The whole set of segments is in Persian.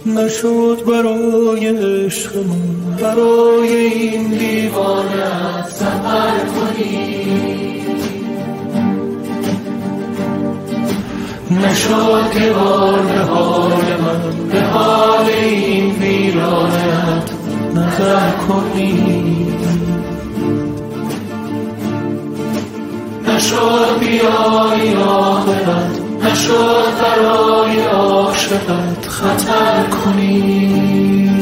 نشد برای عشقمون، برای این دیوانه سفر کنی. نشد که بار به حال من، به حال این ویرانت نظر کنی. نشد بیایی آخرت، نشد برای عاشقت خطر کنی.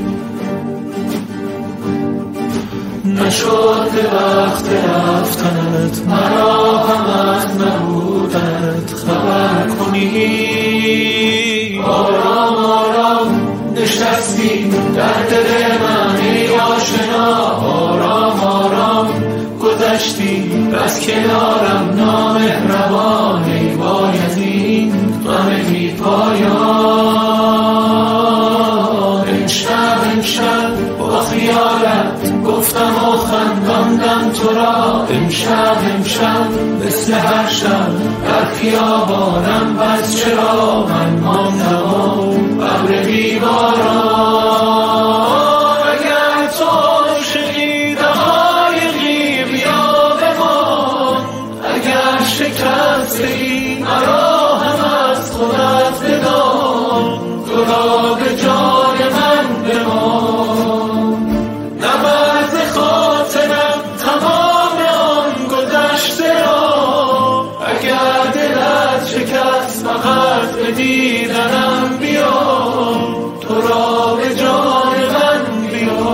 نشد به وقت رفتنت، مرا همت نبودنت خبر کنی. آرام آرام نشستی در دل من ای آشنا، آرام آرام گذشتی از کنارم نامهربان، ای بایزین غم بی پایان. امشب با خیالت گفتم و خنداندم تو را، امشب مثل هر شب در خیابانم، بس چرا من ماندم ابر بی باران. اگر تو عاشقی دقایقی بیا بمان، اگر شکستی مرا هم از خودت بدان، تو را به جان من بمان. نبرد خاطرم تمام آن گذشته را، اگر دلت شکست فقط به دیدنم بیا، تو را به جان من بیا.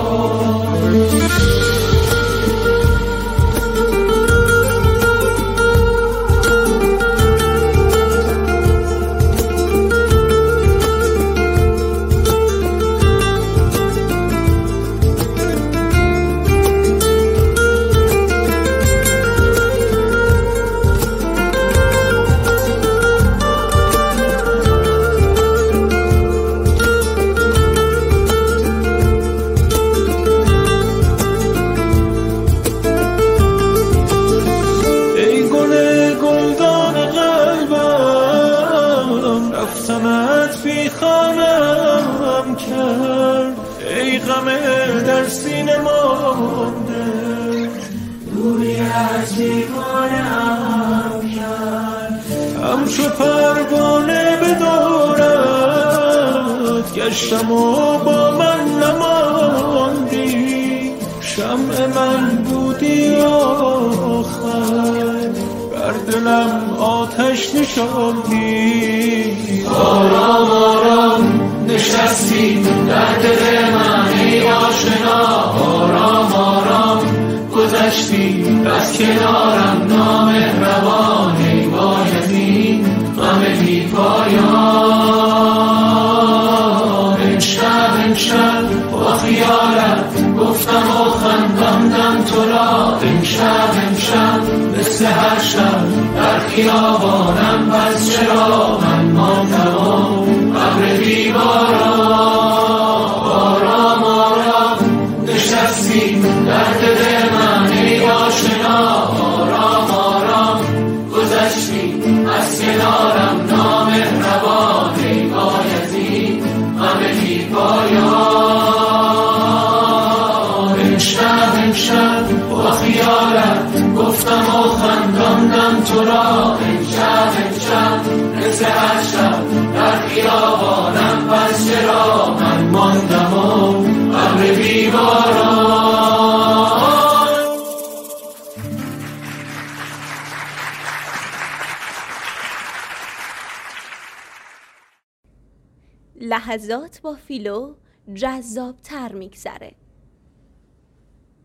رفتنت بی خانم کرد، ای غم در سینه مانده، دوری از دیوانه‌ام کرد. همچو پروانه به دورت گشتم و با من نماندی، شمع من بودی آخر، بر دلم آتش نشاندی. آرام آرام نشستی در دل من ای آشنا، آرام آرام گذشتی از کنارم نامهربان، ای بایزین غم بی پایان. امشب با خیالت گفتم و خنداندم تو را، امشب مثل هر شب در خیابانم، بس چرا من ماندم ابر بی باران. آرام آرام نشستی در دل من ای آشنا، آرام آرام گذشتی از کنارم نامهربان، ای بایزین غم بی پایان. امشب با خیالت گفتم و خنداندم تو را، امشب مثل هر شب در خیابانم، بس چرا من ماندم ابر بی باران. لحظات با فیلو جذاب‌تر می‌گذره.